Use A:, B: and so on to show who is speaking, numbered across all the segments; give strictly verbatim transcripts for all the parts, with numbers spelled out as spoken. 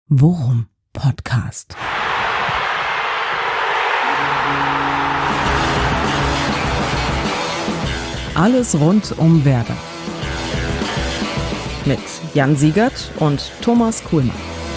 A: Worum Podcast. Alles rund um Werder. Mit Jan Siegert und Thomas Kuhlmann.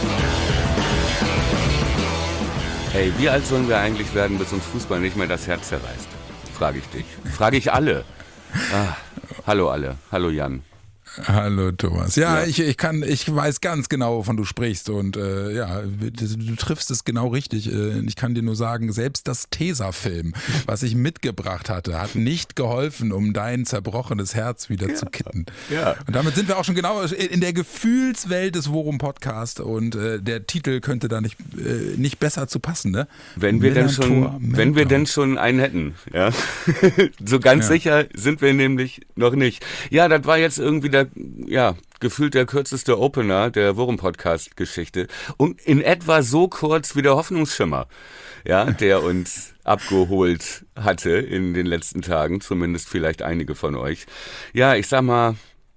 B: Hey, wie alt sollen wir eigentlich werden, bis uns Fußball nicht mehr das Herz zerreißt? Frage ich dich. Frage ich alle. Ah, hallo alle. Hallo Jan.
C: Hallo Thomas. Ja,
B: Ja.
C: Ich, ich kann, ich weiß ganz genau, wovon du sprichst und äh, ja, du, du triffst es genau richtig. Äh, ich kann dir nur sagen, selbst das Tesafilm, was ich mitgebracht hatte, hat nicht geholfen, um dein zerbrochenes Herz wieder
B: Ja.
C: zu kitten.
B: Ja.
C: Und damit sind wir auch schon genau in der Gefühlswelt des Worum Podcast und äh, der Titel könnte da nicht, äh, nicht besser zu passen, ne?
B: Wenn wir denn schon,
C: Millantor,
B: wenn wir
C: Meltdown.
B: denn schon einen hätten, ja. So ganz
C: Ja.
B: sicher sind wir nämlich noch nicht. Ja, das war jetzt irgendwie der, ja, gefühlt der kürzeste Opener der Worum-Podcast-Geschichte. Und in etwa so kurz wie der Hoffnungsschimmer, ja, der uns abgeholt hatte in den letzten Tagen, zumindest vielleicht einige von euch. Ja, ich sag mal,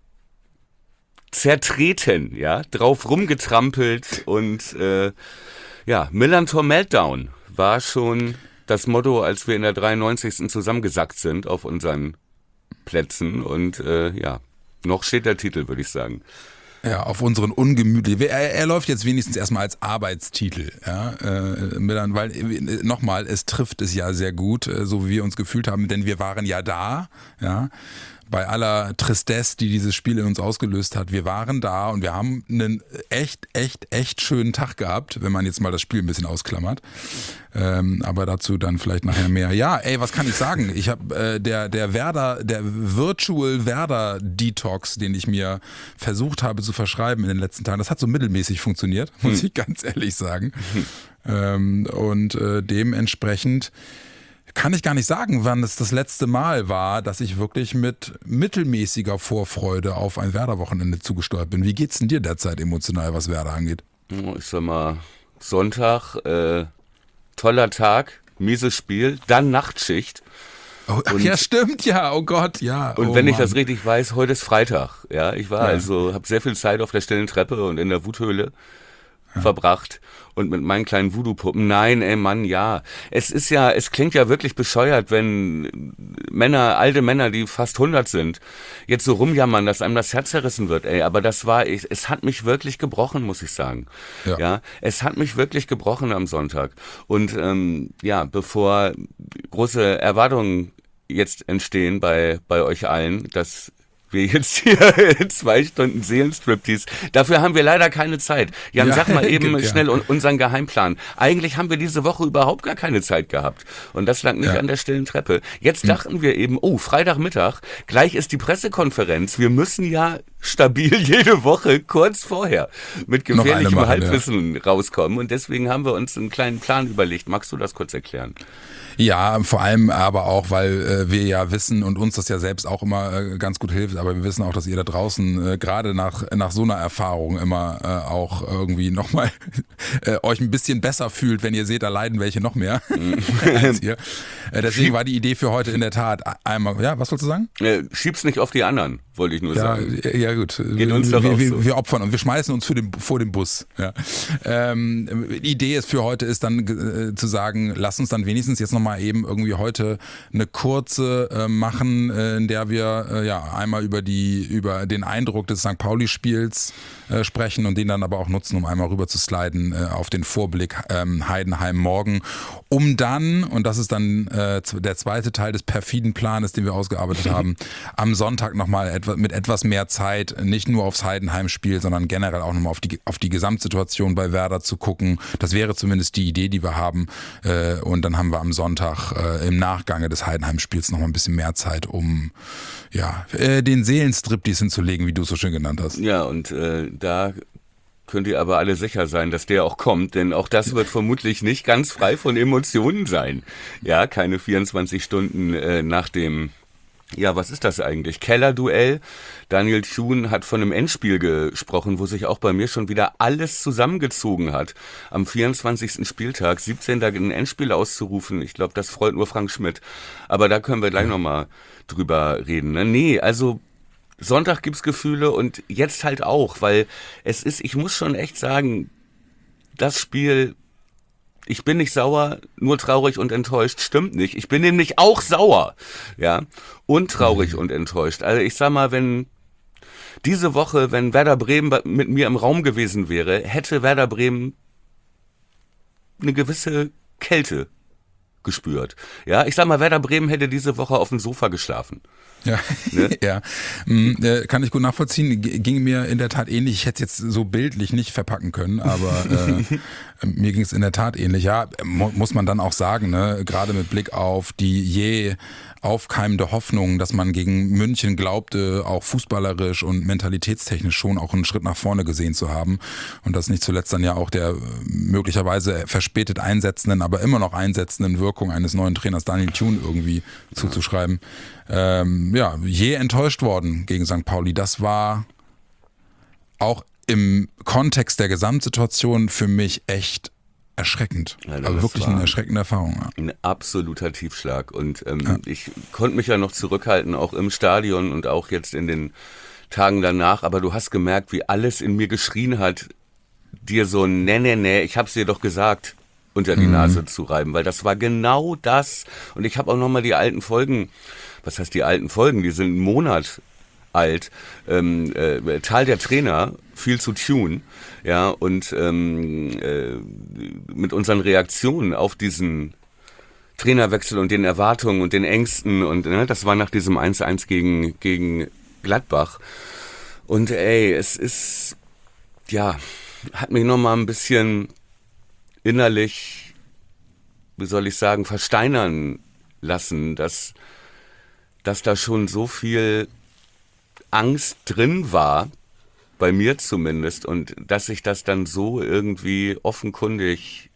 B: zertreten, ja, drauf rumgetrampelt und äh, ja, Millantor Meltdown war schon das Motto, als wir in der dreiundneunzigsten zusammengesackt sind auf unseren Plätzen und äh, ja, noch steht der Titel, würde ich sagen.
C: Ja, auf unseren ungemütlichen. Er, er läuft jetzt wenigstens erstmal als Arbeitstitel, ja, äh, Milan, weil äh, nochmal, es trifft es ja sehr gut, äh, so wie wir uns gefühlt haben, denn wir waren ja da, ja. Bei aller Tristesse, die dieses Spiel in uns ausgelöst hat, wir waren da und wir haben einen echt, echt, echt schönen Tag gehabt, wenn man jetzt mal das Spiel ein bisschen ausklammert. Ähm, aber dazu dann vielleicht nachher mehr. Ja, ey, was kann ich sagen? Ich habe äh, der der Werder, der Virtual Werder Detox, den ich mir versucht habe zu verschreiben in den letzten Tagen, das hat so mittelmäßig funktioniert, muss ich ganz ehrlich sagen. Ähm, und äh, dementsprechend kann ich gar nicht sagen, wann es das letzte Mal war, dass ich wirklich mit mittelmäßiger Vorfreude auf ein Werder-Wochenende zugesteuert bin. Wie geht's denn dir derzeit emotional, was Werder angeht?
B: Ich sag mal, Sonntag, äh, toller Tag, mieses Spiel, dann Nachtschicht.
C: Oh, ach,
B: Und-
C: ja, stimmt, ja, oh Gott, ja.
B: Und
C: oh
B: wenn ich
C: Mann.
B: das richtig weiß, heute ist Freitag. Ja, ich war
C: Ja.
B: also, habe sehr viel Zeit auf der stillen Treppe und in der Wuthöhle verbracht und mit meinen kleinen Voodoo-Puppen. Nein, ey Mann, ja. Es ist ja, es klingt ja wirklich bescheuert, wenn Männer, alte Männer, die fast hundert sind, jetzt so rumjammern, dass einem das Herz zerrissen wird, ey. Aber das war, ich, es hat mich wirklich gebrochen, muss ich sagen.
C: Ja.
B: Ja, es hat mich wirklich gebrochen am Sonntag. Und ähm, ja, bevor große Erwartungen jetzt entstehen bei bei euch allen, dass wir jetzt hier zwei Stunden Seelenstriptease. Dafür haben wir leider keine Zeit. Jan,
C: Ja,
B: sag mal eben
C: ja.
B: schnell un- unseren Geheimplan. Eigentlich haben wir diese Woche überhaupt gar keine Zeit gehabt. Und das lag nicht
C: Ja.
B: an der stillen Treppe. Jetzt dachten wir eben, oh, Freitagmittag, gleich ist die Pressekonferenz. Wir müssen ja stabil jede Woche kurz vorher mit
C: Noch eine
B: gefährlichem
C: machen,
B: Halbwissen rauskommen. Und deswegen haben wir uns einen kleinen Plan überlegt. Magst du das kurz erklären?
C: Ja, vor allem aber auch, weil äh, wir ja wissen und uns das ja selbst auch immer äh, ganz gut hilft, aber wir wissen auch, dass ihr da draußen äh, gerade nach nach so einer Erfahrung immer äh, auch irgendwie nochmal äh, euch ein bisschen besser fühlt, wenn ihr seht, da leiden welche noch mehr als ihr. Äh, deswegen war die Idee für heute in der Tat einmal, ja, was wolltest du sagen?
B: Äh, schieb's nicht auf die anderen, wollte ich nur
C: Ja,
B: sagen.
C: ja gut.
B: Geht uns doch
C: wir,
B: auch
C: wir,
B: so.
C: wir opfern und wir schmeißen uns für den, vor den Bus. Ja. Ähm, die Idee ist für heute ist dann äh, zu sagen, lass uns dann wenigstens jetzt nochmal eben irgendwie heute eine kurze äh, machen, äh, in der wir äh, ja einmal über die über den Eindruck des Sankt Pauli-Spiels äh, sprechen und den dann aber auch nutzen, um einmal rüber zu sliden äh, auf den Vorblick ähm, Heidenheim morgen, um dann, und das ist dann äh, der zweite Teil des perfiden Planes, den wir ausgearbeitet haben, am Sonntag nochmal etwa, mit etwas mehr Zeit nicht nur aufs Heidenheim-Spiel, sondern generell auch nochmal auf die, auf die Gesamtsituation bei Werder zu gucken. Das wäre zumindest die Idee, die wir haben. Äh, und dann haben wir am Sonntag äh, im Nachgange des Heidenheim-Spiels nochmal ein bisschen mehr Zeit, um ja, äh, den Seelenstriptease hinzulegen, wie du es so schön genannt hast.
B: Ja, und äh, da könnt ihr aber alle sicher sein, dass der auch kommt, denn auch das wird vermutlich nicht ganz frei von Emotionen sein. Ja, keine vierundzwanzig Stunden äh, nach dem, ja, was ist das eigentlich? Kellerduell. Daniel Thun hat von einem Endspiel gesprochen, wo sich auch bei mir schon wieder alles zusammengezogen hat. Am vierundzwanzigsten Spieltag, siebzehnten ein Endspiel auszurufen, ich glaube, das freut nur Frank Schmidt. Aber da können wir gleich nochmal drüber reden. Ne? Nee, also Sonntag gibt's Gefühle und jetzt halt auch, weil es ist, ich muss schon echt sagen, das Spiel, ich bin nicht sauer, nur traurig und enttäuscht, stimmt nicht. Ich bin nämlich auch sauer, ja, und traurig mhm. und enttäuscht. Also ich sag mal, wenn diese Woche, wenn Werder Bremen mit mir im Raum gewesen wäre, hätte Werder Bremen eine gewisse Kälte gespürt. Ja, ich sag mal, Werder Bremen hätte diese Woche auf dem Sofa geschlafen.
C: Ja, ne? ja. Kann ich gut nachvollziehen. Ging mir in der Tat ähnlich. Ich hätte es jetzt so bildlich nicht verpacken können, aber äh, mir ging es in der Tat ähnlich. Ja, muss man dann auch sagen, ne? Gerade mit Blick auf die je aufkeimende Hoffnung, dass man gegen München glaubte, auch fußballerisch und mentalitätstechnisch schon auch einen Schritt nach vorne gesehen zu haben. Und das nicht zuletzt dann ja auch der möglicherweise verspätet einsetzenden, aber immer noch einsetzenden Wirkung eines neuen Trainers Daniel Thune irgendwie zuzuschreiben. Ähm, ja, je enttäuscht worden gegen Sankt Pauli. Das war auch im Kontext der Gesamtsituation für mich echt erschreckend. Ja, also wirklich eine erschreckende Erfahrung. Ja.
B: Ein absoluter Tiefschlag. Und ähm, ja. ich konnte mich ja noch zurückhalten, auch im Stadion und auch jetzt in den Tagen danach. Aber du hast gemerkt, wie alles in mir geschrien hat, dir so, nee, nee, nee, ich hab's dir doch gesagt, unter die mhm. Nase zu reiben. Weil das war genau das. Und ich habe auch nochmal die alten Folgen, was heißt die alten Folgen? Die sind einen Monat alt. Ähm, äh, Tal der Trainer, viel zu Thune, ja, und ähm, äh, mit unseren Reaktionen auf diesen Trainerwechsel und den Erwartungen und den Ängsten und ne, das war nach diesem eins eins gegen, gegen Gladbach. Und ey, es ist, ja, hat mich nochmal ein bisschen innerlich, wie soll ich sagen, versteinern lassen, dass, dass da schon so viel Angst drin war, bei mir zumindest, und dass sich das dann so irgendwie offenkundig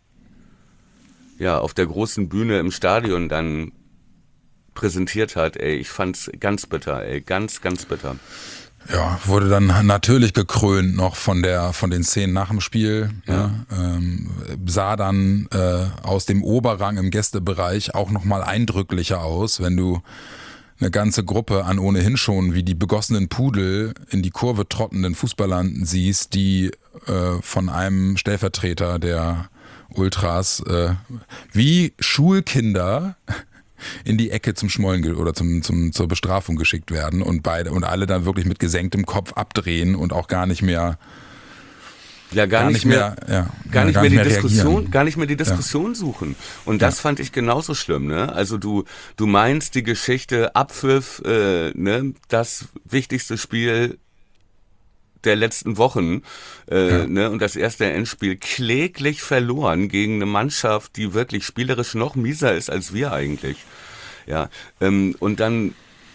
B: ja auf der großen Bühne im Stadion dann präsentiert hat, ey, ich fand's ganz bitter, ey, ganz, ganz bitter.
C: Ja, wurde dann natürlich gekrönt noch von der von den Szenen nach dem Spiel. Ja. Ja, ähm, sah dann äh, aus dem Oberrang im Gästebereich auch nochmal eindrücklicher aus, wenn du eine ganze Gruppe an ohnehin schon wie die begossenen Pudel in die Kurve trottenden Fußballern siehst, die äh, von einem Stellvertreter der Ultras äh, wie Schulkinder in die Ecke zum Schmollen ge- oder zum, zum, zur Bestrafung geschickt werden und beide und alle dann wirklich mit gesenktem Kopf abdrehen und auch gar nicht mehr
B: Ja, gar, gar nicht mehr, mehr ja, gar nicht gar mehr die mehr Diskussion, reagieren. gar nicht mehr die Diskussion ja. suchen. Und das ja. fand ich genauso schlimm, ne? Also du, du meinst die Geschichte Abpfiff, äh, ne, das wichtigste Spiel der letzten Wochen, äh, ja. ne, und das erste Endspiel kläglich verloren gegen eine Mannschaft, die wirklich spielerisch noch mieser ist als wir eigentlich. Ja, ähm, und dann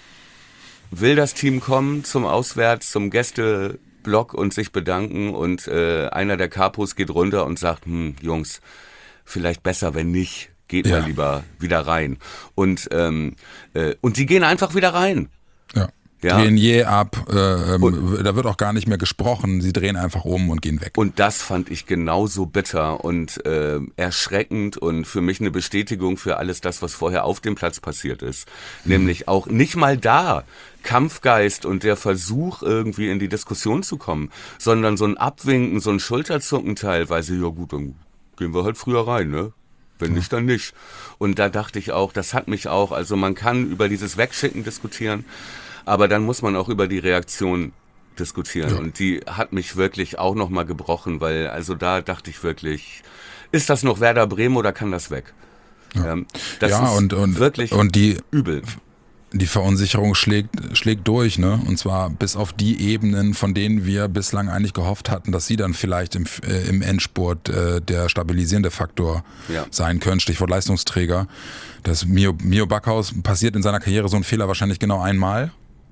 B: will das Team kommen zum Auswärts, zum Gäste Block und sich bedanken und äh, einer der Kapos geht runter und sagt, hm, Jungs, vielleicht besser, wenn nicht, geht ja. mal lieber wieder rein. Und ähm, äh, und die gehen einfach wieder rein.
C: Ja, ja. Drehen je ab, äh, ähm, da wird auch gar nicht mehr gesprochen, sie drehen einfach um und gehen weg.
B: Und das fand ich genauso bitter und äh, erschreckend und für mich eine Bestätigung für alles das, was vorher auf dem Platz passiert ist. Mhm. Nämlich auch nicht mal da Kampfgeist und der Versuch, irgendwie in die Diskussion zu kommen, sondern so ein Abwinken, so ein Schulterzucken teilweise, ja gut, dann gehen wir halt früher rein, ne? Wenn nicht, dann nicht. Und da dachte ich auch, das hat mich auch, also man kann über dieses Wegschicken diskutieren, aber dann muss man auch über die Reaktion diskutieren. Ja. Und die hat mich wirklich auch nochmal gebrochen, weil also da dachte ich wirklich, ist das noch Werder Bremen oder kann das weg?
C: Ja, ähm, das ja ist und, und,
B: wirklich
C: und die,
B: übel.
C: Die Verunsicherung schlägt, schlägt durch, ne? Und zwar bis auf die Ebenen, von denen wir bislang eigentlich gehofft hatten, dass sie dann vielleicht im, äh, im Endspurt äh, der stabilisierende Faktor ja. sein können. Stichwort Leistungsträger. Das Mio, Mio Backhaus passiert in seiner Karriere so ein Fehler wahrscheinlich genau einmal.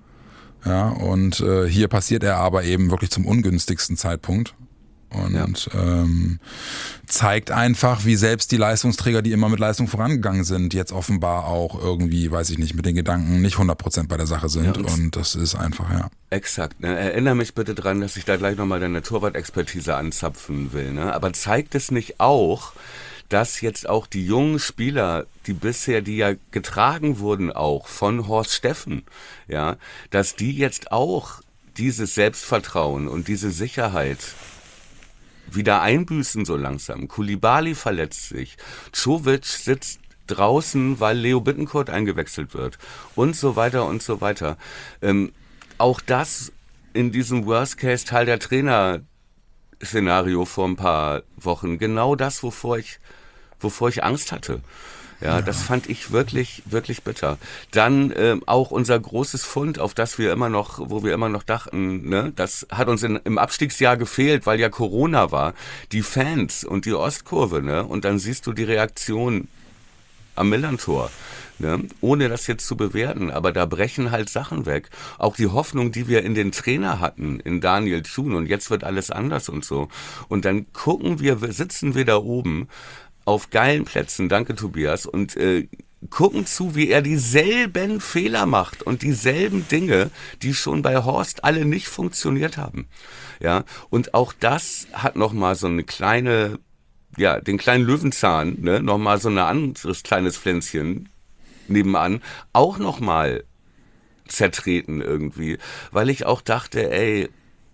C: Ja, und äh, hier passiert er aber eben wirklich zum ungünstigsten Zeitpunkt. Und ja. ähm, zeigt einfach, wie selbst die Leistungsträger, die immer mit Leistung vorangegangen sind, jetzt offenbar auch irgendwie, weiß ich nicht, mit den Gedanken nicht hundert Prozent bei der Sache sind. Ja, und das ist einfach, ja.
B: Exakt. Ne? Erinnere mich bitte dran, dass ich da gleich nochmal deine Torwart-Expertise anzapfen will. Ne? Aber zeigt es nicht auch, dass jetzt auch die jungen Spieler, die bisher, die ja getragen wurden auch von Horst Steffen, ja, dass die jetzt auch dieses Selbstvertrauen und diese Sicherheit wieder einbüßen so langsam. Koulibaly verletzt sich. Čović sitzt draußen, weil Leo Bittencourt eingewechselt wird. Und so weiter und so weiter. Ähm, auch das in diesem Worst-Case-Teil der Trainer-Szenario vor ein paar Wochen. Genau das, wovor ich, wovor ich Angst hatte. Ja, ja, das fand ich wirklich, wirklich bitter. Dann ähm, auch unser großes Fund, auf das wir immer noch, wo wir immer noch dachten, ne, das hat uns in, im Abstiegsjahr gefehlt, weil ja Corona war. Die Fans und die Ostkurve, ne, und dann siehst du die Reaktion am Millerntor, ne, ohne das jetzt zu bewerten, aber da brechen halt Sachen weg. Auch die Hoffnung, die wir in den Trainer hatten, in Daniel Thun, und jetzt wird alles anders und so. Und dann gucken wir, sitzen wir da oben auf geilen Plätzen, danke Tobias, und äh, gucken zu, wie er dieselben Fehler macht und dieselben Dinge, die schon bei Horst alle nicht funktioniert haben. Ja, und auch das hat nochmal so eine kleine, ja, den kleinen Löwenzahn, ne, nochmal so ein anderes kleines Pflänzchen nebenan, auch nochmal zertreten irgendwie, weil ich auch dachte, ey,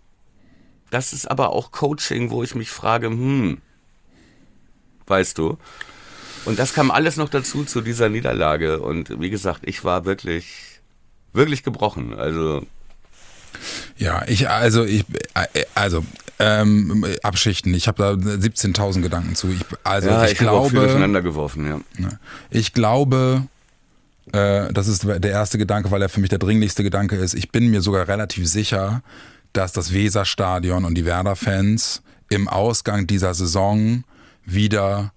B: das ist aber auch Coaching, wo ich mich frage, hm, weißt du? Und das kam alles noch dazu zu dieser Niederlage. Und wie gesagt, ich war wirklich, wirklich gebrochen. Also
C: ja, ich, also, ich, also, ähm, abschichten. Ich habe da siebzehntausend Gedanken zu. Ich, also,
B: ja,
C: ich,
B: ich
C: glaube,
B: habe auch viel durcheinander geworfen, ja.
C: Ich glaube, äh, das ist der erste Gedanke, weil er für mich der dringlichste Gedanke ist. Ich bin mir sogar relativ sicher, dass das Weserstadion und die Werder-Fans im Ausgang dieser Saison wieder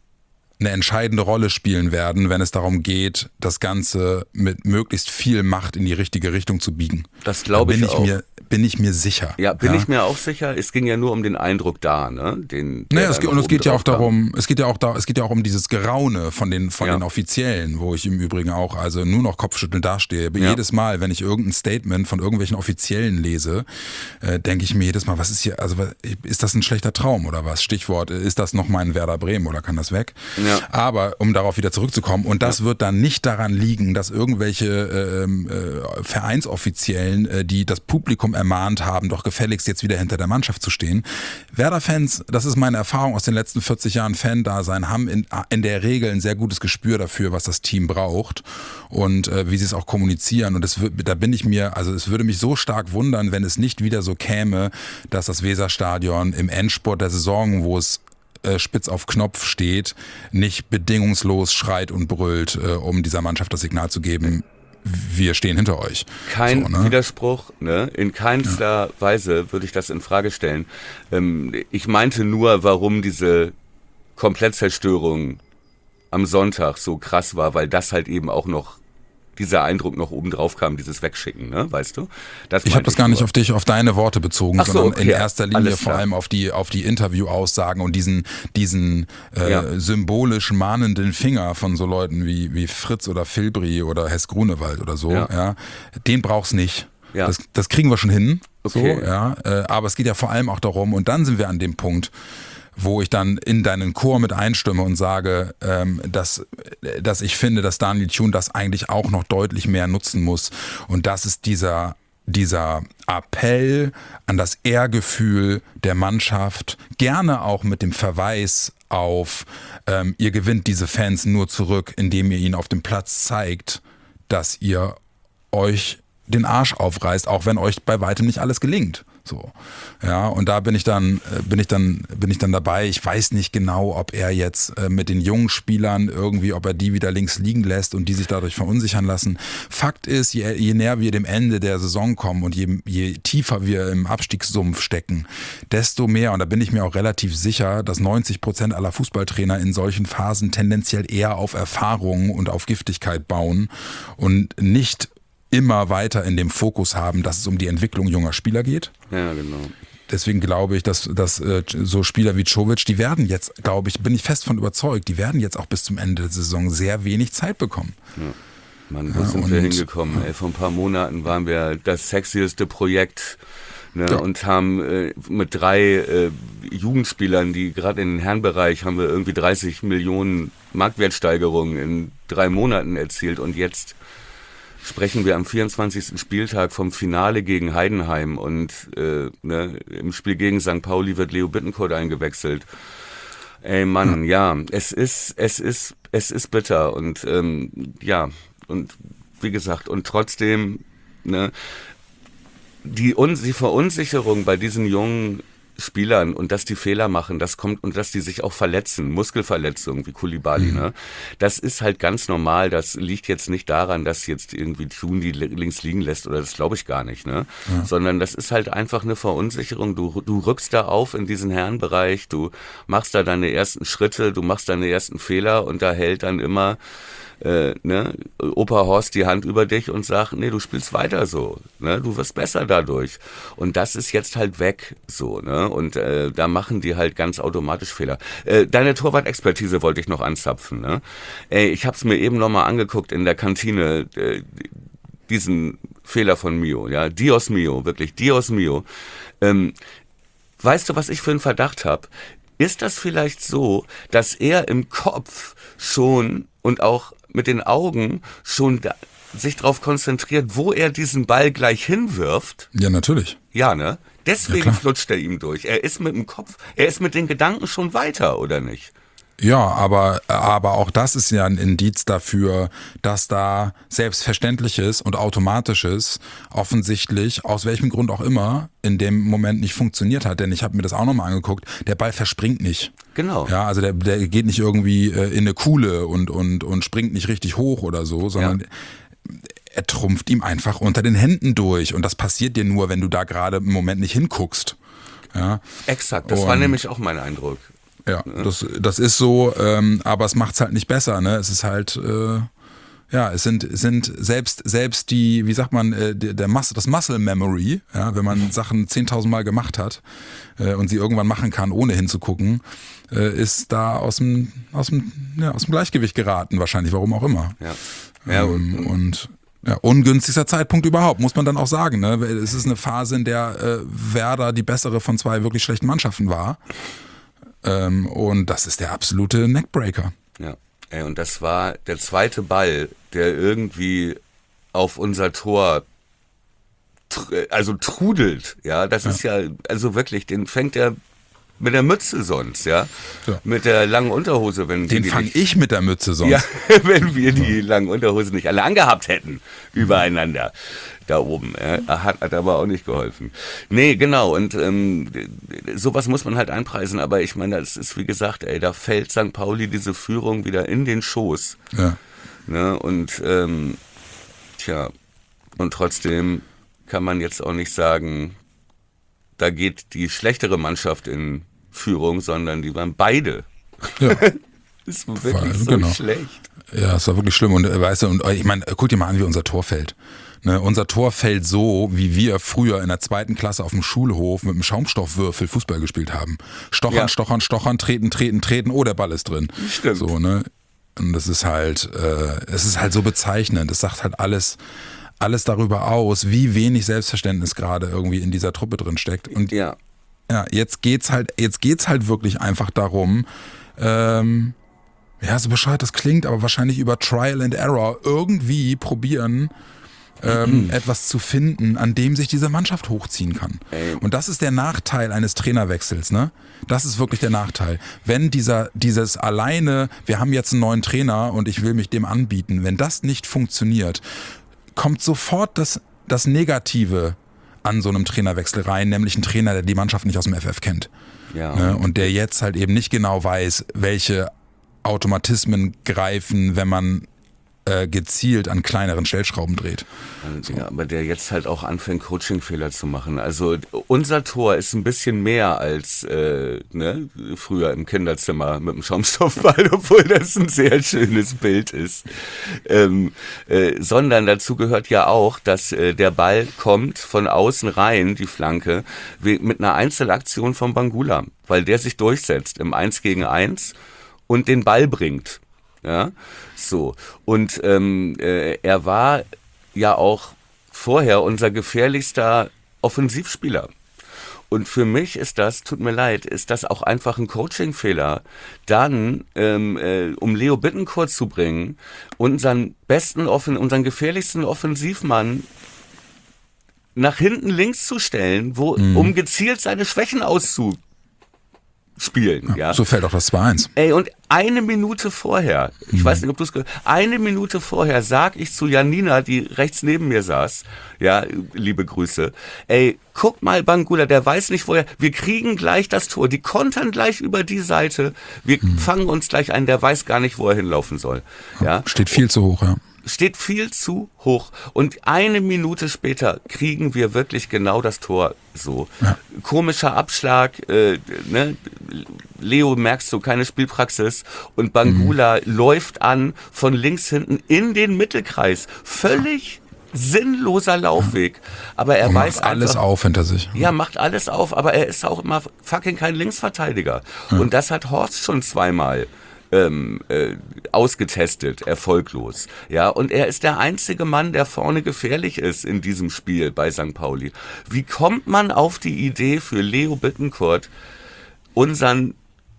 C: eine entscheidende Rolle spielen werden, wenn es darum geht, das Ganze mit möglichst viel Macht in die richtige Richtung zu biegen.
B: Das glaube ich
C: ich
B: auch.
C: Mir, bin ich mir sicher.
B: Ja, bin
C: ja?
B: ich mir auch sicher. Es ging ja nur um den Eindruck da, ne? Den,
C: naja, es geht, und es geht ja auch darum, es geht ja auch da, es geht ja auch um dieses Geraune von den von
B: ja.
C: den Offiziellen, wo ich im Übrigen auch also nur noch kopfschüttelnd dastehe. Ja. Jedes Mal, wenn ich irgendein Statement von irgendwelchen Offiziellen lese, äh, denke ich mir jedes Mal, was ist hier, also ist das ein schlechter Traum oder was? Stichwort, ist das noch mein Werder Bremen oder kann das weg? Ja. Aber um darauf wieder zurückzukommen, und das ja. wird dann nicht daran liegen, dass irgendwelche ähm, äh, Vereinsoffiziellen, äh, die das Publikum ermahnt haben, doch gefälligst jetzt wieder hinter der Mannschaft zu stehen. Werder-Fans, das ist meine Erfahrung aus den letzten vierzig Jahren Fan-Dasein, haben in, in der Regel ein sehr gutes Gespür dafür, was das Team braucht und äh, wie sie es auch kommunizieren. Und das, da bin ich mir, also es würde mich so stark wundern, wenn es nicht wieder so käme, dass das Weserstadion im Endspurt der Saison, wo es spitz auf Knopf steht, nicht bedingungslos schreit und brüllt, äh, um dieser Mannschaft das Signal zu geben, wir stehen hinter euch.
B: Kein
C: so, ne?
B: Widerspruch, ne? In keinster ja. Weise würde ich das in Frage stellen. Ähm, ich meinte nur, warum diese Komplettzerstörung am Sonntag so krass war, weil das halt eben auch noch dieser Eindruck noch oben drauf kam, dieses Wegschicken, ne, weißt du? Das
C: ich habe das gar nur. nicht auf dich, auf deine Worte bezogen,
B: so,
C: sondern
B: okay.
C: in erster Linie
B: Alles
C: vor
B: klar.
C: allem auf die auf die Interviewaussagen und diesen diesen äh, ja. symbolisch mahnenden Finger von so Leuten wie wie Fritz oder Filbri oder Hess Grunewald oder so, ja, ja den brauchst nicht. Ja. Das, das kriegen wir schon hin, okay. so, ja. Äh, aber es geht ja vor allem auch darum, und dann sind wir an dem Punkt, wo ich dann in deinen Chor mit einstimme und sage, ähm, dass, dass ich finde, dass Daniel Thun das eigentlich auch noch deutlich mehr nutzen muss. Und das ist dieser, dieser Appell an das Ehrgefühl der Mannschaft, gerne auch mit dem Verweis auf, ähm, ihr gewinnt diese Fans nur zurück, indem ihr ihnen auf dem Platz zeigt, dass ihr euch den Arsch aufreißt, auch wenn euch bei weitem nicht alles gelingt. So, ja, und da bin ich dann, bin ich dann, bin ich dann dabei. Ich weiß nicht genau, ob er jetzt äh, mit den jungen Spielern irgendwie, ob er die wieder links liegen lässt und die sich dadurch verunsichern lassen. Fakt ist, je, je näher wir dem Ende der Saison kommen und je, je tiefer wir im Abstiegssumpf stecken, desto mehr, und da bin ich mir auch relativ sicher, dass neunzig Prozent aller Fußballtrainer in solchen Phasen tendenziell eher auf Erfahrung und auf Giftigkeit bauen und nicht immer weiter in dem Fokus haben, dass es um die Entwicklung junger Spieler geht.
B: Ja, genau.
C: Deswegen glaube ich, dass, dass äh, so Spieler wie Čović, die werden jetzt, glaube ich, bin ich fest von überzeugt, die werden jetzt auch bis zum Ende der Saison sehr wenig Zeit bekommen.
B: Ja. Mann, wo
C: ja,
B: sind wir hingekommen? Ey, vor ein paar Monaten waren wir das sexieste Projekt, ne, ja. und haben äh, mit drei äh, Jugendspielern, die gerade in den Herrenbereich, haben wir irgendwie dreißig Millionen Marktwertsteigerungen in drei Monaten erzielt, und jetzt sprechen wir am vierundzwanzigsten Spieltag vom Finale gegen Heidenheim und äh, ne, im Spiel gegen Sankt Pauli wird Leo Bittencourt eingewechselt. Ey Mann, ja, es ist, es ist, es ist bitter und ähm, ja, und wie gesagt, und trotzdem, ne, die, die Verunsicherung bei diesen jungen Spielern und dass die Fehler machen, das kommt und dass die sich auch verletzen, Muskelverletzungen wie Koulibaly, mhm. ne? Das ist halt ganz normal, das liegt jetzt nicht daran, dass jetzt irgendwie Thun die links liegen lässt oder das glaube ich gar nicht, ne? Ja. Sondern das ist halt einfach eine Verunsicherung, du, du rückst da auf in diesen Herrenbereich, du machst da deine ersten Schritte, du machst deine ersten Fehler und da hält dann immer Äh, ne, Opa Horst die Hand über dich und sagt, nee, du spielst weiter so, ne, du wirst besser dadurch. Und das ist jetzt halt weg, so, ne, und äh, da machen die halt ganz automatisch Fehler. Äh, deine Torwart-Expertise wollte ich noch anzapfen, ne. Ey, ich hab's mir eben nochmal angeguckt in der Kantine, äh, diesen Fehler von Mio, ja, Dios Mio, wirklich, Dios Mio. Ähm, weißt du, was ich für einen Verdacht habe? Ist das vielleicht so, dass er im Kopf schon und auch mit den Augen schon da, sich darauf konzentriert, wo er diesen Ball gleich hinwirft?
C: Ja, natürlich.
B: Ja, ne? Deswegen
C: ja,
B: flutscht er ihm durch. Er ist mit dem Kopf, er ist mit den Gedanken schon weiter, oder nicht?
C: Ja, aber, aber auch das ist ja ein Indiz dafür, dass da Selbstverständliches und Automatisches offensichtlich, aus welchem Grund auch immer, in dem Moment nicht funktioniert hat. Denn ich habe mir das auch nochmal angeguckt, der Ball verspringt nicht.
B: Genau.
C: Ja, also der, der geht nicht irgendwie in eine Kuhle und, und, und springt nicht richtig hoch oder so, sondern ja. er trumpft ihm einfach unter den Händen durch. Und das passiert dir nur, wenn du da gerade im Moment nicht hinguckst. Ja.
B: Exakt, das
C: und,
B: war nämlich auch mein Eindruck.
C: Ja, das, das ist so, ähm, aber es macht's halt nicht besser, ne? Es ist halt, äh, ja, es sind, sind selbst, selbst die, wie sagt man, äh, der Mus- das Muscle Memory, ja, wenn man Sachen zehntausend Mal gemacht hat äh, und sie irgendwann machen kann, ohne hinzugucken, äh, ist da aus dem, aus dem, ja, aus dem Gleichgewicht geraten, wahrscheinlich, warum auch immer.
B: Ja. Ja,
C: ähm, und ja, ungünstigster Zeitpunkt überhaupt, muss man dann auch sagen, ne? Es ist eine Phase, in der äh, Werder die bessere von zwei wirklich schlechten Mannschaften war. Ähm, und das ist der absolute Neckbreaker.
B: Ja, ey, und das war der zweite Ball, der irgendwie auf unser Tor tr- also trudelt, ja, das ja. ist ja, also wirklich, den fängt er mit der Mütze sonst, ja,
C: ja.
B: mit der langen Unterhose, wenn
C: den fange ich mit der Mütze sonst.
B: Ja, wenn wir die langen Unterhosen nicht alle angehabt hätten, übereinander. Da oben. Ja, hat, hat aber auch nicht geholfen. Nee, genau. Und ähm, sowas muss man halt einpreisen. Aber ich meine, das ist wie gesagt, ey, da fällt Sankt Pauli diese Führung wieder in den Schoß.
C: Ja.
B: Ne? Und ähm, tja, und trotzdem kann man jetzt auch nicht sagen, da geht die schlechtere Mannschaft in Führung, sondern die waren beide.
C: Ja.
B: Das war wirklich
C: Weil,
B: so
C: genau.
B: schlecht.
C: Ja, es war wirklich schlimm. Und äh, weißt du, und ich meine, guck dir mal an, wie unser Tor fällt. Ne, unser Tor fällt so, wie wir früher in der zweiten Klasse auf dem Schulhof mit einem Schaumstoffwürfel Fußball gespielt haben. Stochern, ja. stochern, stochern, treten, treten, treten, oh, der Ball ist drin.
B: Stimmt.
C: So, ne? Und das ist halt, äh, es ist halt so bezeichnend. Es sagt halt alles, alles darüber aus, wie wenig Selbstverständnis gerade irgendwie in dieser Truppe drin steckt. Und
B: ja,
C: ja jetzt geht's halt, jetzt geht's halt wirklich einfach darum, ähm, ja, so bescheuert das klingt, aber wahrscheinlich über Trial and Error irgendwie probieren, Ähm, mhm. etwas zu finden, an dem sich diese Mannschaft hochziehen kann.
B: Ey.
C: Und das ist der Nachteil eines Trainerwechsels, ne? Das ist wirklich der Nachteil. Wenn dieser, dieses alleine, wir haben jetzt einen neuen Trainer und ich will mich dem anbieten, wenn das nicht funktioniert, kommt sofort das, das Negative an so einem Trainerwechsel rein, nämlich ein Trainer, der die Mannschaft nicht aus dem F F kennt.
B: Ja.
C: Ne? Und der jetzt halt eben nicht genau weiß, welche Automatismen greifen, wenn man äh, gezielt an kleineren Stellschrauben dreht.
B: So. Ja, aber der jetzt halt auch anfängt, Coaching-Fehler zu machen. Also unser Tor ist ein bisschen mehr als äh, ne, früher im Kinderzimmer mit dem Schaumstoffball, obwohl das ein sehr schönes Bild ist. Ähm, äh, sondern dazu gehört ja auch, dass äh, der Ball kommt von außen rein, die Flanke, wie, mit einer Einzelaktion von Bangula, weil der sich durchsetzt im Eins gegen Eins und den Ball bringt. Ja, so. Und ähm, äh, er war ja auch vorher unser gefährlichster Offensivspieler. Und für mich ist das, tut mir leid, ist das auch einfach ein Coaching-Fehler, dann, ähm, äh, um Leo Bittencourt zu bringen, unseren besten, Offen, unseren gefährlichsten Offensivmann nach hinten links zu stellen, wo, mhm. um gezielt seine Schwächen auszuspielen. Ja, ja.
C: So fällt auch das zwei eins.
B: Ey, und eine Minute vorher, ich mhm. weiß nicht, ob du es gehört hast, eine Minute vorher sag ich zu Janina, die rechts neben mir saß, ja, liebe Grüße, ey, guck mal, Bangula, der weiß nicht woher, wir kriegen gleich das Tor, die kontern gleich über die Seite, wir mhm. fangen uns gleich ein, der weiß gar nicht, wo er hinlaufen soll. Ja.
C: Steht viel zu hoch, ja.
B: Steht viel zu hoch. Und eine Minute später kriegen wir wirklich genau das Tor so. Ja. Komischer Abschlag, äh, ne? Leo merkst du, keine Spielpraxis. Und Bangula mhm. läuft an von links hinten in den Mittelkreis. Völlig sinnloser Laufweg. Aber er
C: und
B: weiß
C: macht alles
B: einfach,
C: auf hinter sich.
B: Ja, macht alles auf, aber er ist auch immer fucking kein Linksverteidiger. Ja. Und das hat Horst schon zweimal Ähm, äh, ausgetestet, erfolglos. Ja, und er ist der einzige Mann, der vorne gefährlich ist in diesem Spiel bei Sankt Pauli. Wie kommt man auf die Idee für Leo Bittencourt, unseren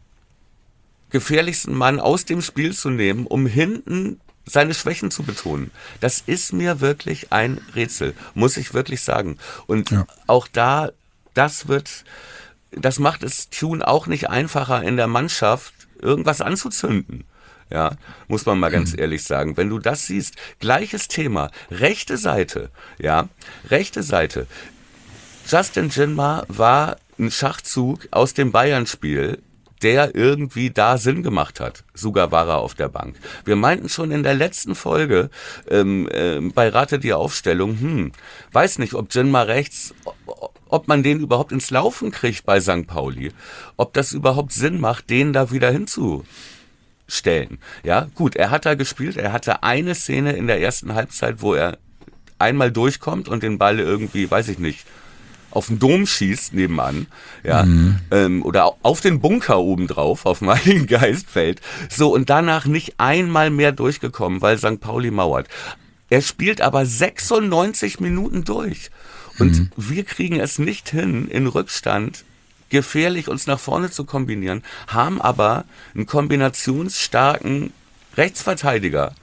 B: gefährlichsten Mann aus dem Spiel zu nehmen, um hinten seine Schwächen zu betonen? Das ist mir wirklich ein Rätsel, muss ich wirklich sagen. Und ja. auch da, das wird, das macht es Tune auch nicht einfacher in der Mannschaft, irgendwas anzuzünden. Ja, muss man mal ganz ehrlich sagen. Wenn du das siehst, gleiches Thema, rechte Seite, ja, rechte Seite. Justin Jinma war ein Schachzug aus dem Bayern-Spiel, der irgendwie da Sinn gemacht hat. Sogar war er auf der Bank. Wir meinten schon in der letzten Folge ähm, äh, bei Rate die Aufstellung, hm, weiß nicht, ob Jinma rechts, ob man den überhaupt ins Laufen kriegt bei Sankt Pauli, ob das überhaupt Sinn macht, den da wieder hinzustellen. Ja, gut, er hat da gespielt, er hatte eine Szene in der ersten Halbzeit, wo er einmal durchkommt und den Ball irgendwie, weiß ich nicht, auf den Dom schießt nebenan, ja, mhm. ähm, oder auf den Bunker obendrauf, auf dem Heiligen Geistfeld, so, und danach nicht einmal mehr durchgekommen, weil Sankt Pauli mauert. Er spielt aber sechsundneunzig Minuten durch. Und mhm. wir kriegen es nicht hin, in Rückstand gefährlich uns nach vorne zu kombinieren, haben aber einen kombinationsstarken Rechtsverteidiger,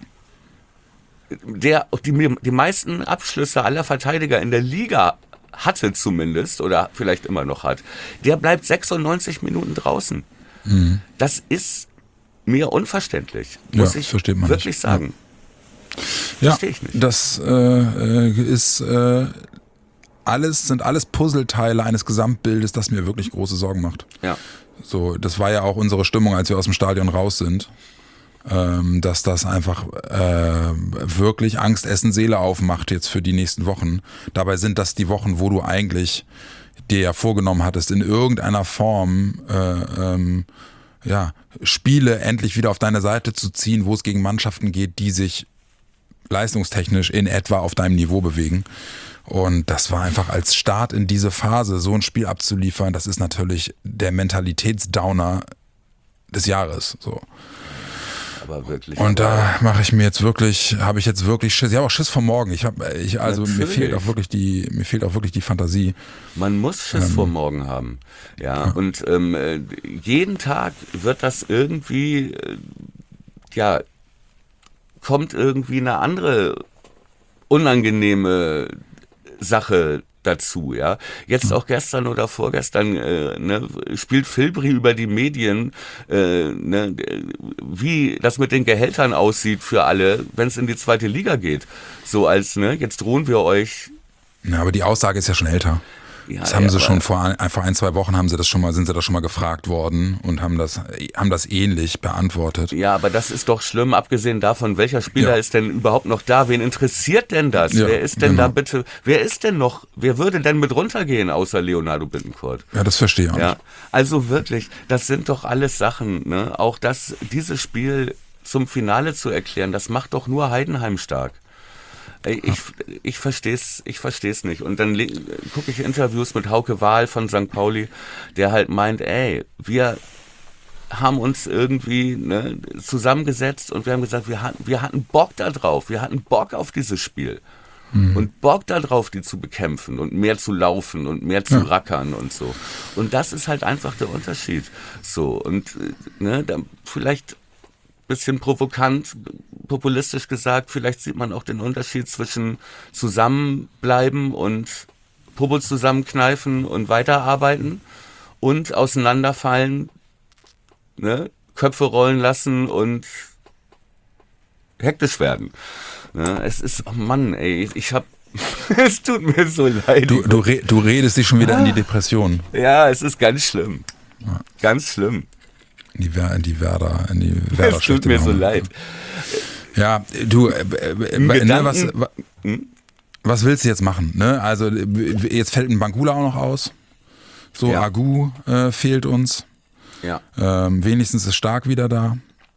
B: der die, die meisten Abschlüsse aller Verteidiger in der Liga hatte zumindest, oder vielleicht immer noch hat. Der bleibt sechsundneunzig Minuten draußen. Mhm. Das ist mir unverständlich, muss ja, ich wirklich nicht. sagen.
C: Ja, Verstehe ich nicht. Das äh, ist... Äh Alles sind alles Puzzleteile eines Gesamtbildes, das mir wirklich große Sorgen macht.
B: Ja.
C: So, das war ja auch unsere Stimmung, als wir aus dem Stadion raus sind, ähm, dass das einfach äh, wirklich Angst, Essen, Seele aufmacht jetzt für die nächsten Wochen. Dabei sind das die Wochen, wo du eigentlich dir ja vorgenommen hattest, in irgendeiner Form äh, ähm, ja, Spiele endlich wieder auf deine Seite zu ziehen, wo es gegen Mannschaften geht, die sich leistungstechnisch in etwa auf deinem Niveau bewegen. Und das war einfach als Start in diese Phase, so ein Spiel abzuliefern, das ist natürlich der Mentalitätsdowner des Jahres. So.
B: Aber wirklich.
C: Und da mache ich mir jetzt wirklich, habe ich jetzt wirklich Schiss. Ich habe auch Schiss vor morgen. Ich habe, ich, also natürlich. mir fehlt auch wirklich die, mir fehlt auch wirklich die Fantasie.
B: Man muss Schiss ähm, vor morgen haben. Ja. ja. Und ähm, jeden Tag wird das irgendwie, ja, kommt irgendwie eine andere unangenehme Sache dazu, ja. Jetzt auch gestern oder vorgestern äh, ne, spielt Filbri über die Medien, äh, ne, wie das mit den Gehältern aussieht für alle, wenn es in die zweite Liga geht. So als, ne, jetzt drohen wir euch.
C: Ja, aber die Aussage ist ja schon älter. Ja, das haben ja, sie schon vor ein, vor ein, zwei Wochen haben sie das schon mal, sind sie da schon mal gefragt worden und haben das, haben das ähnlich beantwortet.
B: Ja, aber das ist doch schlimm, abgesehen davon, welcher Spieler ja. ist denn überhaupt noch da? Wen interessiert denn das? Ja, wer ist denn genau. da bitte, wer ist denn noch, wer würde denn mit runtergehen, außer Leonardo Bittencourt?
C: Ja, das verstehe ich auch
B: ja.
C: nicht.
B: Also wirklich, das sind doch alles Sachen, ne? Auch das, dieses Spiel zum Finale zu erklären, das macht doch nur Heidenheim stark. Ich, ich verstehe es ich versteh's nicht. Und dann gucke ich Interviews mit Hauke Wahl von Sankt Pauli, der halt meint, ey, wir haben uns irgendwie ne, zusammengesetzt und wir haben gesagt, wir hatten, wir hatten Bock da drauf, wir hatten Bock auf dieses Spiel. Mhm. Und Bock darauf, die zu bekämpfen und mehr zu laufen und mehr zu ja. rackern und so. Und das ist halt einfach der Unterschied. So, und ne, da vielleicht ein bisschen provokant, populistisch gesagt, vielleicht sieht man auch den Unterschied zwischen zusammenbleiben und Popo zusammenkneifen und weiterarbeiten und auseinanderfallen, ne, Köpfe rollen lassen und hektisch werden. Ja, es ist, oh Mann, ey, ich hab, es tut mir so leid.
C: Du, du, re, du redest dich schon wieder ah. in die Depression.
B: Ja, es ist ganz schlimm.
C: Ja.
B: Ganz schlimm.
C: In die, Wer, in die Werder, in die Werder.
B: Es tut mir so leid.
C: Ja, du, äh, äh, ne, was, hm? was willst du jetzt machen? Ne? Also, jetzt fällt ein Bangula auch noch aus. So, ja. Agu äh, fehlt uns.
B: Ja.
C: Ähm, wenigstens ist Stark wieder da.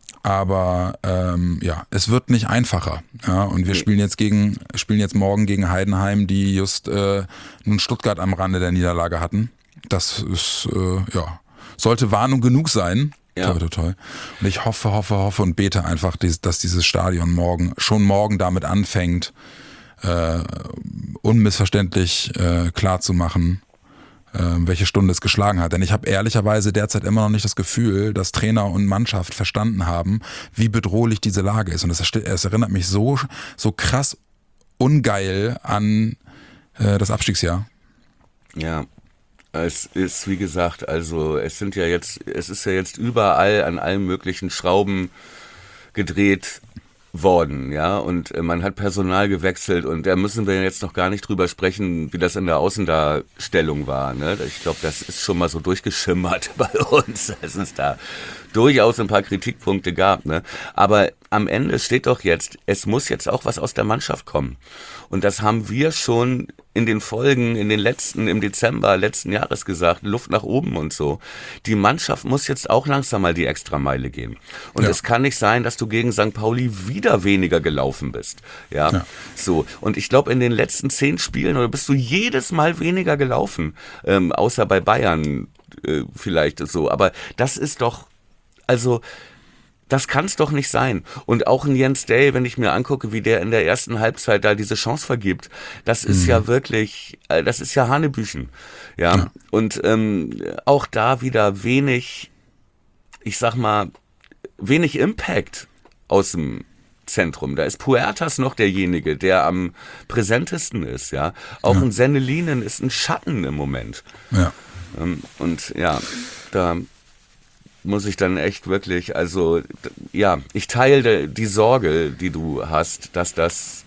C: Aber ähm, ja, es wird nicht einfacher. Ja, und wir spielen jetzt gegen, spielen jetzt morgen gegen Heidenheim, die just äh, nun Stuttgart am Rande der Niederlage hatten. Das ist äh, ja sollte Warnung genug sein. Ja. Toi, toi, toi. Und ich hoffe, hoffe, hoffe und bete einfach, dass dieses Stadion morgen schon morgen damit anfängt, äh, unmissverständlich äh, klar zu machen, welche Stunde es geschlagen hat. Denn ich habe ehrlicherweise derzeit immer noch nicht das Gefühl, dass Trainer und Mannschaft verstanden haben, wie bedrohlich diese Lage ist. Und es, es erinnert mich so, so krass ungeil an äh, das Abstiegsjahr.
B: Ja, es ist wie gesagt, also es sind ja jetzt, es ist ja jetzt überall an allen möglichen Schrauben gedreht worden, ja, und äh, man hat Personal gewechselt und da müssen wir jetzt noch gar nicht drüber sprechen, wie das in der Außendarstellung war, ne? Ich glaube, das ist schon mal so durchgeschimmert bei uns, dass es da durchaus ein paar Kritikpunkte gab, ne? Aber am Ende steht doch jetzt, es muss jetzt auch was aus der Mannschaft kommen. Und das haben wir schon in den Folgen, in den letzten, im Dezember letzten Jahres gesagt, Luft nach oben und so. Die Mannschaft muss jetzt auch langsam mal die Extrameile gehen. Und ja. es kann nicht sein, dass du gegen Sankt Pauli wieder weniger gelaufen bist. Ja, ja. so. Und ich glaube, in den letzten zehn Spielen oder bist du jedes Mal weniger gelaufen, ähm, außer bei Bayern äh, vielleicht so. Aber das ist doch, also, das kann's doch nicht sein. Und auch ein Jens Day, wenn ich mir angucke, wie der in der ersten Halbzeit da diese Chance vergibt, das ist mhm. ja wirklich, das ist ja Hanebüchen. Ja. ja. Und ähm, auch da wieder wenig, ich sag mal, wenig Impact aus dem Zentrum. Da ist Puertas noch derjenige, der am präsentesten ist. Ja. Auch ja. ein Sennelinen ist ein Schatten im Moment.
C: Ja.
B: Ähm, und ja, da muss ich dann echt wirklich, also ja, ich teile die Sorge, die du hast, dass das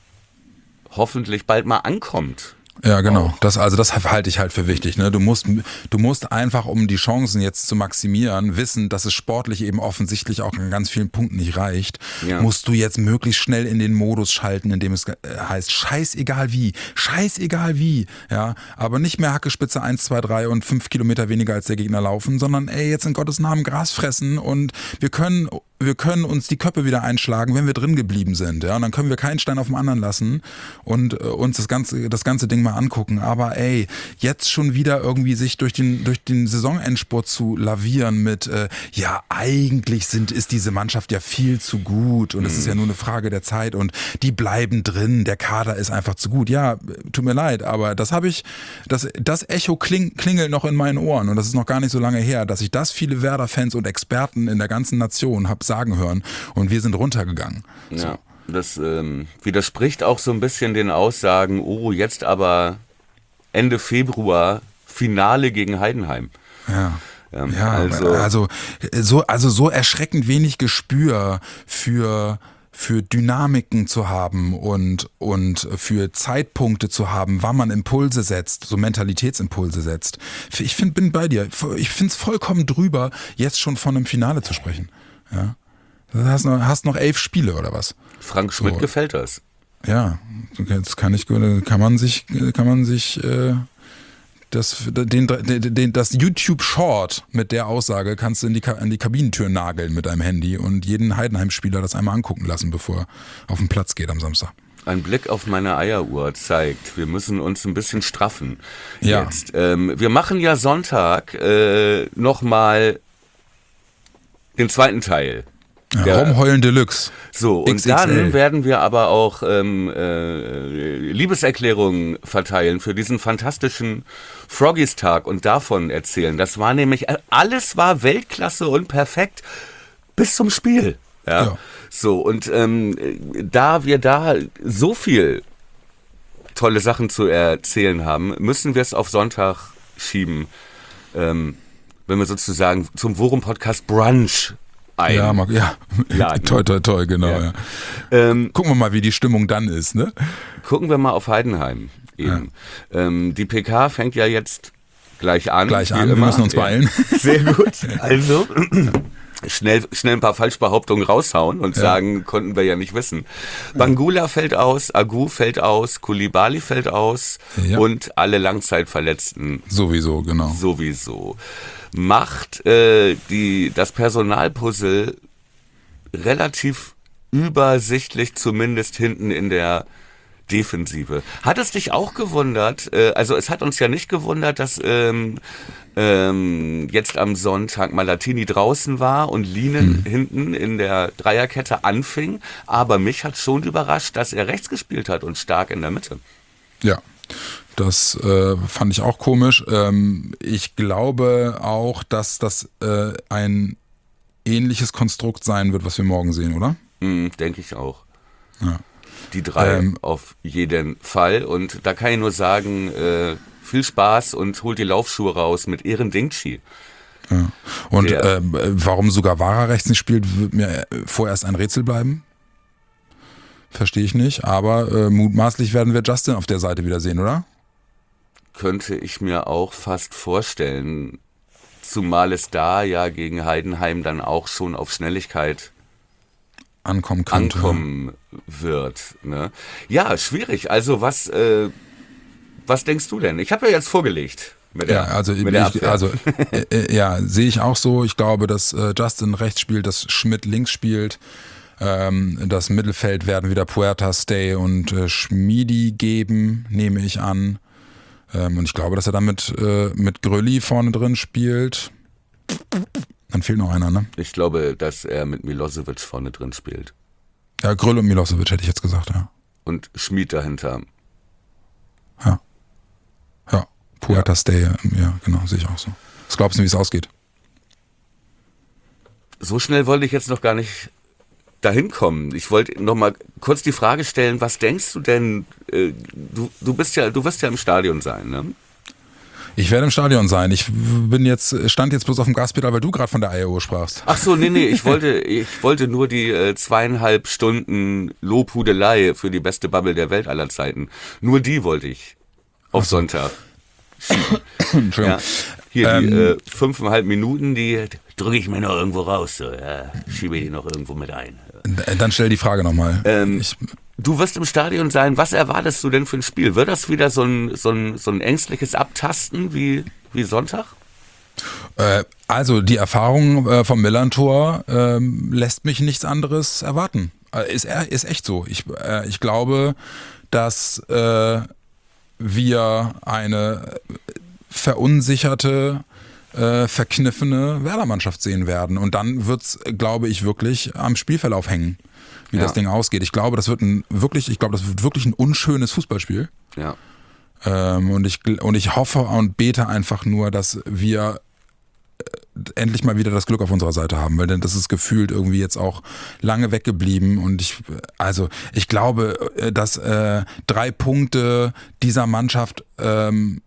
B: hoffentlich bald mal ankommt.
C: Ja, genau. Das, also das halte ich halt für wichtig. Ne? Du musst, du musst einfach, um die Chancen jetzt zu maximieren, wissen, dass es sportlich eben offensichtlich auch an ganz vielen Punkten nicht reicht. Ja. Musst du jetzt möglichst schnell in den Modus schalten, in dem es heißt, scheißegal wie, scheißegal wie. Ja, aber nicht mehr Hackespitze eins, zwei, drei und fünf Kilometer weniger als der Gegner laufen, sondern ey, jetzt in Gottes Namen Gras fressen und wir können wir können uns die Köpfe wieder einschlagen, wenn wir drin geblieben sind. Ja, und dann können wir keinen Stein auf dem anderen lassen und äh, uns das ganze, das ganze Ding mal angucken. Aber ey, jetzt schon wieder irgendwie sich durch den, durch den Saisonendspurt zu lavieren mit, äh, ja, eigentlich sind, ist diese Mannschaft ja viel zu gut und es ist ja nur eine Frage der Zeit und die bleiben drin, der Kader ist einfach zu gut. Ja, tut mir leid, aber das habe ich, das, das Echo kling, klingelt noch in meinen Ohren und das ist noch gar nicht so lange her, dass ich das viele Werder-Fans und Experten in der ganzen Nation habe sagen hören und wir sind runtergegangen.
B: Ja,
C: so.
B: Das ähm, widerspricht auch so ein bisschen den Aussagen, oh, jetzt aber Ende Februar Finale gegen Heidenheim.
C: Ja. Ähm, ja, also, also, so, also so erschreckend wenig Gespür für für Dynamiken zu haben und, und für Zeitpunkte zu haben, wann man Impulse setzt, so Mentalitätsimpulse setzt. Ich find, bin bei dir. Ich finde es vollkommen drüber, jetzt schon von einem Finale zu sprechen. Ja. Du hast noch, hast noch elf Spiele oder was?
B: Frank Schmidt so. Gefällt das.
C: Ja, das kann ich, kann man sich, kann man sich äh, das, den, den, das YouTube Short mit der Aussage kannst du in die, in die Kabinentür nageln mit deinem Handy und jeden Heidenheim-Spieler das einmal angucken lassen, bevor er auf den Platz geht am Samstag.
B: Ein Blick auf meine Eieruhr zeigt, wir müssen uns ein bisschen straffen.
C: Ja.
B: Jetzt. Ähm, wir machen ja Sonntag äh, nochmal den zweiten Teil
C: Ja,
B: Der-
C: Rumheulen Deluxe.
B: So, und
C: X X L.
B: dann werden wir aber auch ähm, äh, Liebeserklärungen verteilen für diesen fantastischen Froggies-Tag und davon erzählen. Das war nämlich, alles war Weltklasse und perfekt bis zum Spiel. Ja.
C: Ja.
B: So, und ähm, da wir da so viel tolle Sachen zu erzählen haben, müssen wir es auf Sonntag schieben, ähm, wenn wir sozusagen zum Worum-Podcast Brunch ein.
C: Ja, mag, ja.
B: Laden.
C: toi, toi, toi, genau.
B: Ja.
C: Ja.
B: Ähm,
C: Gucken wir mal, wie die Stimmung dann ist, ne?
B: gucken wir mal auf Heidenheim eben. Ähm, die P K fängt ja jetzt gleich an.
C: Gleich
B: wie
C: an, wir
B: immer.
C: müssen uns
B: Ja.
C: beeilen.
B: Sehr gut. Also schnell, schnell ein paar Falschbehauptungen raushauen und
C: Ja.
B: sagen, konnten wir ja nicht wissen. Bangula fällt aus, Agu fällt aus, Koulibaly fällt aus
C: Ja.
B: und alle Langzeitverletzten
C: Sowieso, genau.
B: sowieso. Macht äh, die, das Personalpuzzle relativ übersichtlich, zumindest hinten in der Defensive. Hat es dich auch gewundert, äh, also es hat uns ja nicht gewundert, dass ähm, ähm, jetzt am Sonntag Malatini draußen war und Lienen hinten in der Dreierkette anfing, aber mich hat schon überrascht, dass er rechts gespielt hat und stark in der Mitte.
C: Ja, das äh, fand ich auch komisch. Ähm, ich glaube auch, dass das äh, ein ähnliches Konstrukt sein wird, was wir morgen sehen, oder?
B: Hm, denke ich auch.
C: Ja.
B: Die drei
C: Ähm,
B: auf jeden Fall. Und da kann ich nur sagen, äh, viel Spaß und holt die Laufschuhe raus mit Ehren Dingchi.
C: Ja. Und
B: Der-
C: äh, warum sogar Vara rechts nicht spielt, wird mir vorerst ein Rätsel bleiben. Verstehe ich nicht. Aber äh, mutmaßlich werden wir Justin auf der Seite wieder sehen, oder?
B: Könnte ich mir auch fast vorstellen. Zumal es da ja gegen Heidenheim dann auch schon auf Schnelligkeit
C: Ankommen könnte.
B: ankommen wird. Ne? Ja, schwierig. Also was, äh, was denkst du denn? Ich habe ja jetzt vorgelegt. Mit der,
C: Ja, also,
B: mit der
C: ich,
B: Abwehr.
C: also äh, äh, ja, sehe ich auch so. Ich glaube, dass äh, Justin rechts spielt, dass Schmidt links spielt. Ähm, das Mittelfeld werden wieder Puerta, Stay und äh, Schmiedi geben, nehme ich an. Ähm, und ich glaube, dass er dann mit, äh, mit Grölli vorne drin spielt. Dann fehlt noch einer, ne?
B: Ich glaube, dass er mit Milosevic vorne drin spielt.
C: Ja, Gröll und Milosevic hätte ich jetzt gesagt, ja.
B: Und Schmied dahinter.
C: Ja. Ja, Puerta, Stay, ja, genau, sehe ich auch so. Was glaubst du, wie es ausgeht?
B: So schnell wollte ich jetzt noch gar nicht dahin kommen. Ich wollte noch mal kurz die Frage stellen, was denkst du denn, äh, du, du bist ja, du wirst ja im Stadion sein, ne?
C: Ich werde im Stadion sein. Ich bin jetzt, stand jetzt bloß auf dem Gaspedal, weil du gerade von der Eieruhr sprachst.
B: Ach so, nee, nee, ich wollte, ich wollte nur die äh, zweieinhalb Stunden Lobhudelei für die beste Bubble der Welt aller Zeiten. Nur die wollte ich auf Sonntag.
C: Entschuldigung.
B: Ja. Hier, die
C: Ähm,
B: äh, fünfeinhalb Minuten, die drücke ich mir noch irgendwo raus. So, ja, schiebe die noch irgendwo mit ein.
C: Dann stell die Frage nochmal.
B: Ähm,
C: Ich,
B: Du wirst im Stadion sein. Was erwartest du denn für ein Spiel? Wird das wieder so ein, so ein, so ein ängstliches Abtasten wie, wie Sonntag?
C: äh, also die Erfahrung äh, vom Millantor ähm, lässt mich nichts anderes erwarten. Äh, ist, er- ist echt so. Ich, äh, ich glaube, dass äh, wir eine verunsicherte, äh, verkniffene Werder-Mannschaft sehen werden. Und dann wird's, glaube ich, wirklich am Spielverlauf hängen, wie
B: Ja.
C: das Ding ausgeht. Ich glaube, das wird ein wirklich, ich glaube, das wird wirklich ein unschönes Fußballspiel.
B: Ja.
C: Ähm, und, ich, und ich hoffe und bete einfach nur, dass wir äh, endlich mal wieder das Glück auf unserer Seite haben, weil denn das ist gefühlt irgendwie jetzt auch lange weggeblieben und ich, also ich glaube, äh, dass äh, drei Punkte dieser Mannschaft ähm,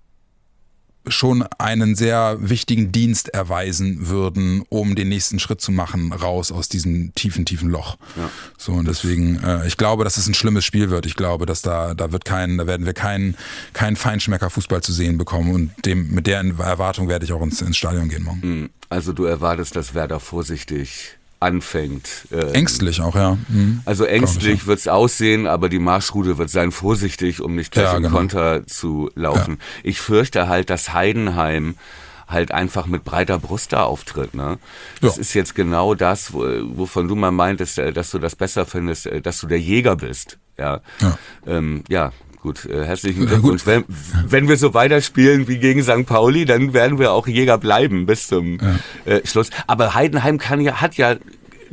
C: schon einen sehr wichtigen Dienst erweisen würden, um den nächsten Schritt zu machen, raus aus diesem tiefen, tiefen Loch.
B: Ja.
C: So, und deswegen, äh, ich glaube, dass es ein schlimmes Spiel wird. Ich glaube, dass da, da wird kein, da werden wir keinen kein Feinschmecker Fußball zu sehen bekommen und dem, mit der Erwartung werde ich auch ins, ins Stadion gehen morgen.
B: Also du erwartest, dass Werder vorsichtig anfängt. Ähm,
C: Ängstlich auch, ja. Mhm.
B: Also
C: Glaub ich,
B: ängstlich
C: ja.
B: wird es aussehen, aber die Marschroute wird sein, vorsichtig, um nicht gleich
C: Ja,
B: im
C: genau.
B: Konter zu laufen. Ich fürchte halt, dass Heidenheim halt einfach mit breiter Brust da auftritt. Ne? Das
C: Ja.
B: ist jetzt genau das, wo, wovon du mal meintest, äh, dass du das besser findest, äh, dass du der Jäger bist. Ja,
C: Ja.
B: ähm, ja. Gut, äh, herzlichen
C: Ja,
B: Glückwunsch.
C: gut.
B: Wenn, wenn wir so weiterspielen wie gegen Sankt Pauli, dann werden wir auch Jäger bleiben bis zum
C: Ja.
B: äh, Schluss. Aber Heidenheim kann ja, hat ja die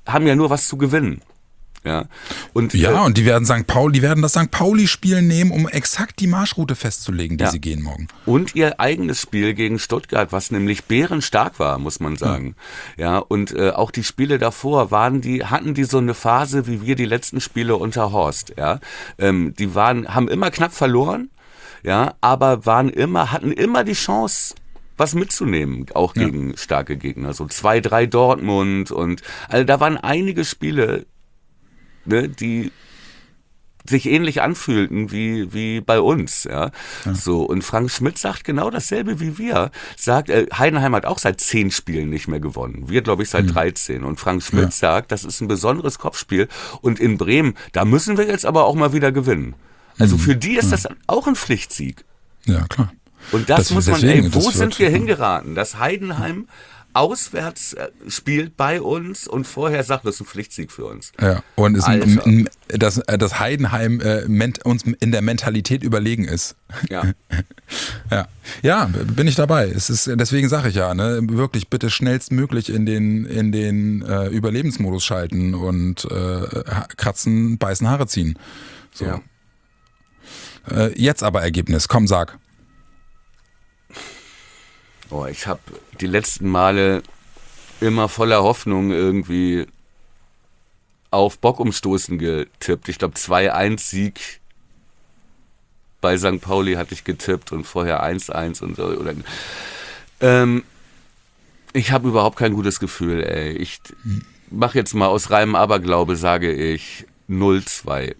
B: haben ja nur was zu gewinnen. Ja, und,
C: ja,
B: äh,
C: und die werden Sankt Pauli, die werden das Sankt Pauli-Spiel nehmen, um exakt die Marschroute festzulegen, die
B: ja.
C: sie gehen morgen.
B: Und ihr eigenes Spiel gegen Stuttgart, was nämlich bärenstark war, muss man sagen. Ja, ja und äh, auch die Spiele davor waren die, hatten die so eine Phase wie wir die letzten Spiele unter Horst. Ja, ähm, die waren, haben immer knapp verloren, ja, aber waren immer, hatten immer die Chance, was mitzunehmen, auch gegen ja. starke Gegner. So zwei, drei Dortmund und also da waren einige Spiele, ne, die sich ähnlich anfühlten wie wie bei uns, ja? ja. So, und Frank Schmidt sagt genau dasselbe wie wir. Sagt, äh, Heidenheim hat auch seit zehn Spielen nicht mehr gewonnen. Wir, glaube ich, seit mhm. dreizehn. Und Frank Schmidt ja. sagt, das ist ein besonderes Kopfspiel. Und in Bremen, da müssen wir jetzt aber auch mal wieder gewinnen. Also mhm. für die ist ja. das auch ein Pflichtsieg.
C: Ja, klar.
B: Und das, das muss man,
C: deswegen,
B: ey, wo sind
C: wird,
B: wir hingeraten? Dass Heidenheim auswärts spielt bei uns und vorher sagt, das ist ein Pflichtsieg für uns.
C: Ja, und ist ein, ein, dass, dass Heidenheim äh, ment, uns in der Mentalität überlegen ist.
B: Ja.
C: ja. Ja, bin ich dabei. Es ist, deswegen sage ich ja, ne, wirklich bitte schnellstmöglich in den, in den äh, Überlebensmodus schalten und äh, kratzen, beißen, Haare ziehen. So.
B: Ja.
C: Äh, jetzt aber Ergebnis. Komm, sag.
B: Oh, ich habe die letzten Male immer voller Hoffnung irgendwie auf Bock umstoßen getippt. Ich glaube zwei eins Sieg bei Sankt Pauli hatte ich getippt und vorher eins eins und so. Oder, ähm, ich habe überhaupt kein gutes Gefühl, ey. Ich mache jetzt mal aus reinem Aberglaube, sage ich null zwei.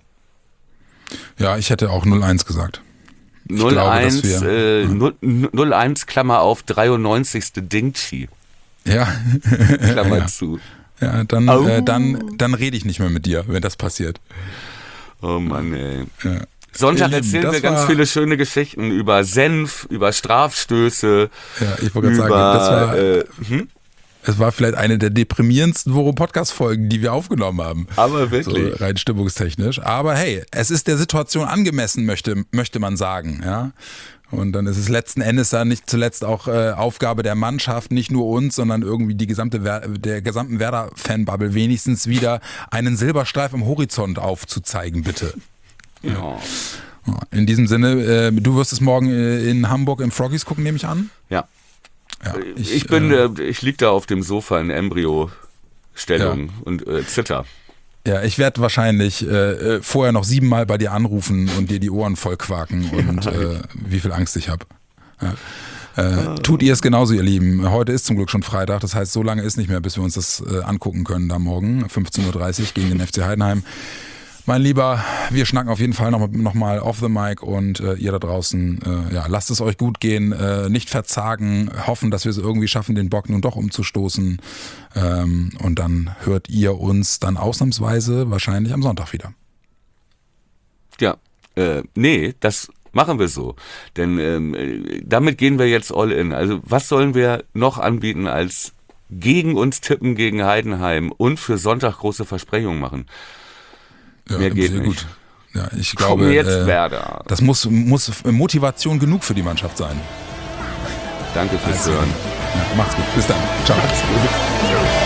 C: Ja, ich hätte auch null eins gesagt.
B: null eins, äh, null eins, Klammer auf, dreiundneunzigste Dingchi.
C: Ja.
B: Klammer
C: ja.
B: zu.
C: Ja, dann, oh. äh, dann, dann rede ich nicht mehr mit dir, wenn das passiert.
B: Oh Mann, ey.
C: Ja.
B: Sonntag
C: Lieben,
B: erzählen wir ganz viele schöne Geschichten über Senf, über Strafstöße.
C: Ja, ich wollte gerade sagen, das war... Äh, hm? Es war vielleicht eine der deprimierendsten Voro-Podcast-Folgen, die wir aufgenommen haben.
B: Aber wirklich.
C: So rein stimmungstechnisch. Aber hey, es ist der Situation angemessen, möchte, möchte man sagen. Ja? Und dann ist es letzten Endes dann nicht zuletzt auch äh, Aufgabe der Mannschaft, nicht nur uns, sondern irgendwie die gesamte Wer- der gesamten Werder-Fanbubble wenigstens wieder einen Silberstreif am Horizont aufzuzeigen, bitte.
B: Ja.
C: In diesem Sinne, äh, du wirst es morgen in Hamburg im Froggies gucken, nehme ich an?
B: Ja.
C: Ja,
B: ich,
C: ich,
B: ich bin,
C: äh,
B: äh, ich lieg da auf dem Sofa in Embryo-Stellung ja. und äh, zitter.
C: Ja, ich werde wahrscheinlich äh, vorher noch siebenmal bei dir anrufen und dir die Ohren voll quaken und äh, wie viel Angst ich habe. Ja. Äh, tut ihr es genauso, ihr Lieben. Heute ist zum Glück schon Freitag, das heißt, so lange ist nicht mehr, bis wir uns das äh, angucken können da morgen, fünfzehn Uhr dreißig gegen den F C Heidenheim. Mein Lieber, wir schnacken auf jeden Fall noch, noch mal off the mic und äh, ihr da draußen, äh, ja, lasst es euch gut gehen, äh, nicht verzagen, hoffen, dass wir es irgendwie schaffen, den Bock nun doch umzustoßen ähm, und dann hört ihr uns dann ausnahmsweise wahrscheinlich am Sonntag wieder.
B: Ja, äh, nee, das machen wir so, denn ähm, damit gehen wir jetzt all in. Also was sollen wir noch anbieten als gegen uns tippen gegen Heidenheim und für Sonntag große Versprechungen machen?
C: Ja,
B: Mehr geht
C: sehr
B: nicht.
C: Gut. Ja, ich
B: Komm
C: glaube,
B: jetzt,
C: äh,
B: Werder.
C: Das muss, muss Motivation genug für die Mannschaft sein.
B: Danke fürs
C: also,
B: Hören.
C: Ja, macht's gut. Bis dann. Ciao.
B: Macht's gut.